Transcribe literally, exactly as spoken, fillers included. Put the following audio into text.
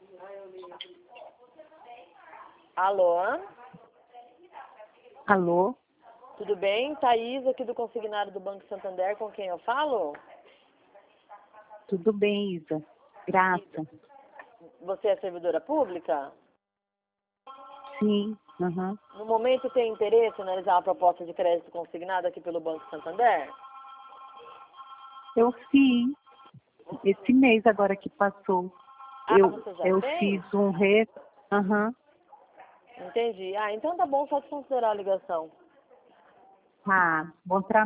Alô? Alô? Tudo bem? Thaís, aqui do consignado do Banco Santander, com quem eu falo? Tudo bem, Isa. Graça. Você é servidora pública? Sim. Uhum. No momento tem interesse em analisar uma proposta de crédito consignado aqui pelo Banco Santander? Eu fiz. Esse mês agora que passou. Ah, eu você já eu fez? fiz um re... Uhum. Entendi. Ah, então tá bom, só desconsiderar a ligação. Ah, bom trabalho.